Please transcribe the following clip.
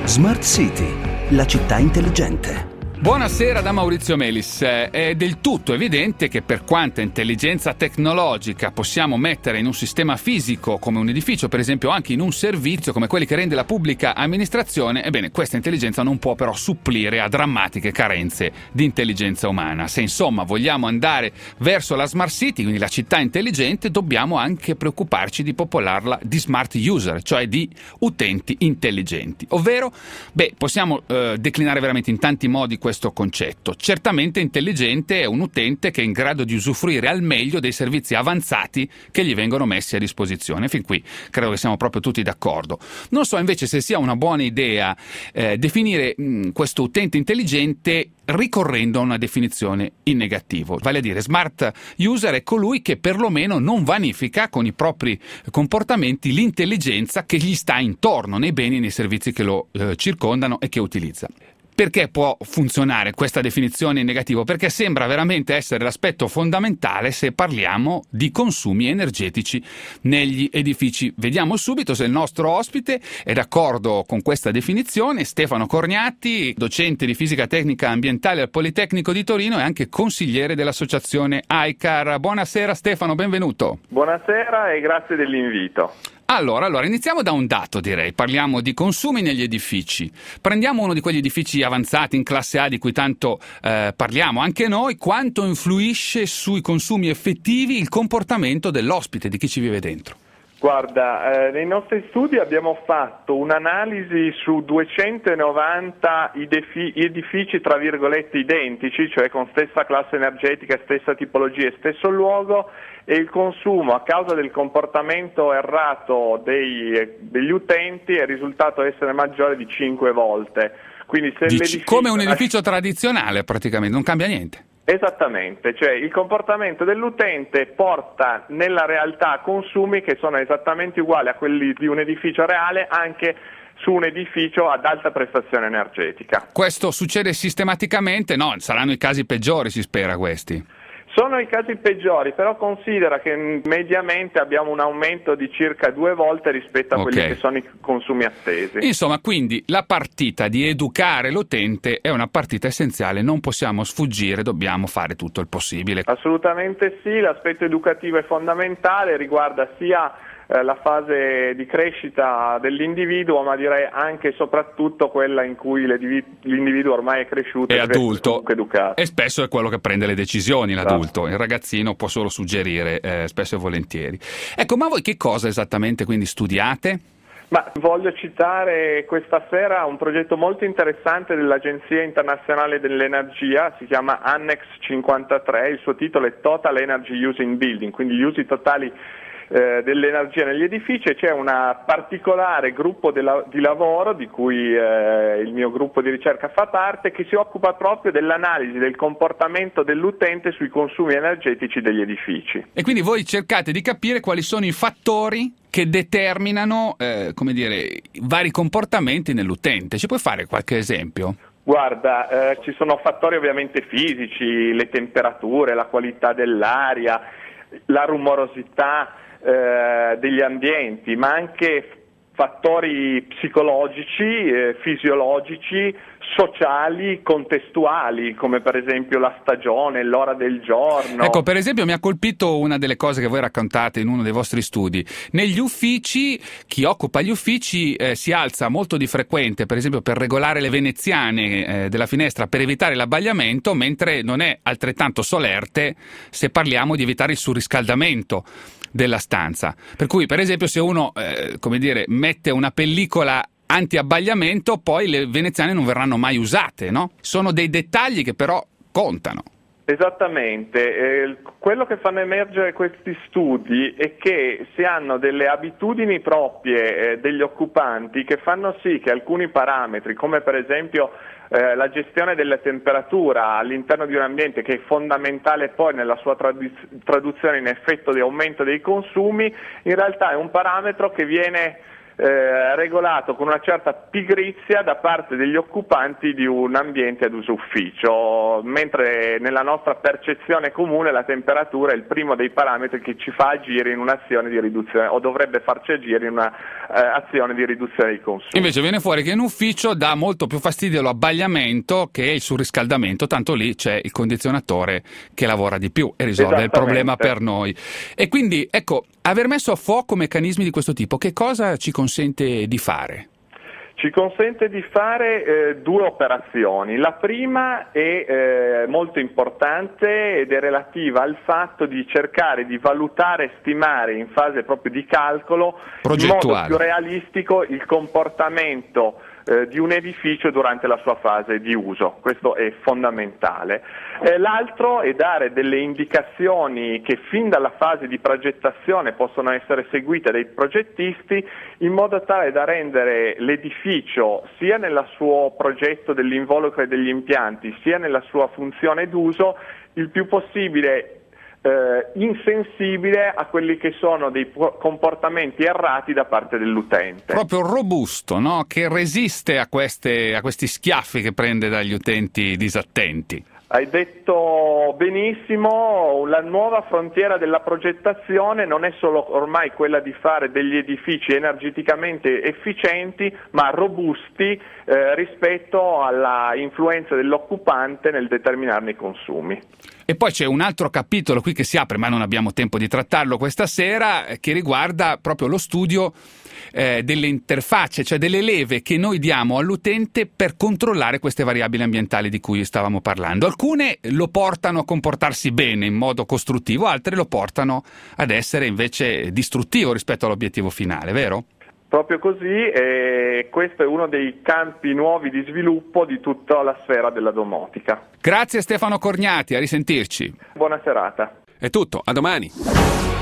Smart City, la città intelligente. Buonasera da Maurizio Melis. È del tutto evidente che per quanta intelligenza tecnologica possiamo mettere in un sistema fisico come un edificio, per esempio anche in un servizio come quelli che rende la pubblica amministrazione, ebbene questa intelligenza non può però supplire a drammatiche carenze di intelligenza umana. Se insomma vogliamo andare verso la Smart City, quindi la città intelligente, dobbiamo anche preoccuparci di popolarla di smart user, cioè di utenti intelligenti. Ovvero, possiamo declinare veramente in tanti modi questo concetto. Certamente intelligente è un utente che è in grado di usufruire al meglio dei servizi avanzati che gli vengono messi a disposizione. Fin qui credo che siamo proprio tutti d'accordo. Non so invece se sia una buona idea definire questo utente intelligente ricorrendo a una definizione in negativo, vale a dire smart user è colui che perlomeno non vanifica con i propri comportamenti l'intelligenza che gli sta intorno nei beni e nei servizi che lo circondano e che utilizza. Perché può funzionare questa definizione in negativo? Perché sembra veramente essere l'aspetto fondamentale se parliamo di consumi energetici negli edifici. Vediamo subito se il nostro ospite è d'accordo con questa definizione. Stefano Corgnati, docente di fisica tecnica ambientale al Politecnico di Torino e anche consigliere dell'associazione ICAR. Buonasera Stefano, benvenuto. Buonasera e grazie dell'invito. Allora, iniziamo da un dato, direi. Parliamo di consumi negli edifici. Prendiamo uno di quegli edifici avanzati in classe A di cui tanto parliamo anche noi. Quanto influisce sui consumi effettivi il comportamento dell'ospite, di chi ci vive dentro? Guarda, nei nostri studi abbiamo fatto un'analisi su 290 edifici tra virgolette identici, cioè con stessa classe energetica, stessa tipologia e stesso luogo, e il consumo a causa del comportamento errato degli utenti è risultato essere maggiore di 5 volte. Quindi se come un edificio tradizionale praticamente, non cambia niente. Esattamente, cioè il comportamento dell'utente porta nella realtà a consumi che sono esattamente uguali a quelli di un edificio reale anche su un edificio ad alta prestazione energetica. Questo succede sistematicamente? No, saranno i casi peggiori, si spera, questi. Sono i casi peggiori, però considera che mediamente abbiamo un aumento di circa 2 volte rispetto a quelli che sono i consumi attesi. Insomma, quindi la partita di educare l'utente è una partita essenziale, non possiamo sfuggire, dobbiamo fare tutto il possibile. Assolutamente sì, l'aspetto educativo è fondamentale, riguarda sia la fase di crescita dell'individuo, ma direi anche e soprattutto quella in cui l'individuo ormai è cresciuto è adulto educato. E spesso è quello che prende le decisioni, l'adulto. Il ragazzino può solo suggerire, spesso e volentieri. Ecco, ma voi che cosa esattamente quindi studiate? Ma voglio citare questa sera un progetto molto interessante dell'Agenzia Internazionale dell'Energia, si chiama Annex 53, il suo titolo è Total Energy Use in Building, quindi gli usi totali dell'energia negli edifici, e c'è un particolare gruppo di lavoro di cui il mio gruppo di ricerca fa parte, che si occupa proprio dell'analisi del comportamento dell'utente sui consumi energetici degli edifici. E quindi voi cercate di capire quali sono i fattori che determinano i vari comportamenti nell'utente. Ci puoi fare qualche esempio? Guarda, ci sono fattori ovviamente fisici, le temperature, la qualità dell'aria, la rumorosità degli ambienti, ma anche fattori psicologici, fisiologici, sociali, contestuali, come per esempio la stagione, l'ora del giorno. Ecco, per esempio mi ha colpito una delle cose che voi raccontate in uno dei vostri studi. Negli uffici, chi occupa gli uffici si alza molto di frequente, per esempio per regolare le veneziane della finestra per evitare l'abbagliamento, mentre non è altrettanto solerte se parliamo di evitare il surriscaldamento della stanza. Per cui, per esempio, se uno mette una pellicola anti-abbagliamento, poi le veneziane non verranno mai usate, no? Sono dei dettagli che però contano. Esattamente, quello che fanno emergere questi studi è che si hanno delle abitudini proprie degli occupanti che fanno sì che alcuni parametri, come per esempio la gestione della temperatura all'interno di un ambiente, che è fondamentale poi nella sua traduzione in effetto di aumento dei consumi, in realtà è un parametro che viene regolato con una certa pigrizia da parte degli occupanti di un ambiente ad uso ufficio, mentre nella nostra percezione comune la temperatura è il primo dei parametri che ci fa agire in un'azione di riduzione, o dovrebbe farci agire in una azione di riduzione dei consumi. Invece viene fuori che in ufficio dà molto più fastidio l'abbagliamento che il surriscaldamento, tanto lì c'è il condizionatore che lavora di più e risolve il problema per noi. E quindi, ecco, aver messo a fuoco meccanismi di questo tipo, che cosa ci consente di fare? Ci consente di fare due operazioni. La prima è molto importante ed è relativa al fatto di cercare di valutare e stimare in fase proprio di calcolo in modo più realistico il comportamento di un edificio durante la sua fase di uso. Questo è fondamentale. L'altro è dare delle indicazioni che fin dalla fase di progettazione possono essere seguite dai progettisti in modo tale da rendere l'edificio sia nel suo progetto dell'involucro e degli impianti sia nella sua funzione d'uso il più possibile insensibile a quelli che sono dei comportamenti errati da parte dell'utente. Proprio robusto, no? Che resiste a questi schiaffi che prende dagli utenti disattenti. Hai detto benissimo, la nuova frontiera della progettazione non è solo ormai quella di fare degli edifici energeticamente efficienti, ma robusti rispetto alla influenza dell'occupante nel determinarne i consumi. E poi c'è un altro capitolo qui che si apre, ma non abbiamo tempo di trattarlo questa sera, che riguarda proprio lo studio delle interfacce, cioè delle leve che noi diamo all'utente per controllare queste variabili ambientali di cui stavamo parlando. Alcune lo portano a comportarsi bene in modo costruttivo, altre lo portano ad essere invece distruttivo rispetto all'obiettivo finale, vero? Proprio così, e questo è uno dei campi nuovi di sviluppo di tutta la sfera della domotica. Grazie Stefano Corgnati, a risentirci. Buona serata. È tutto, a domani.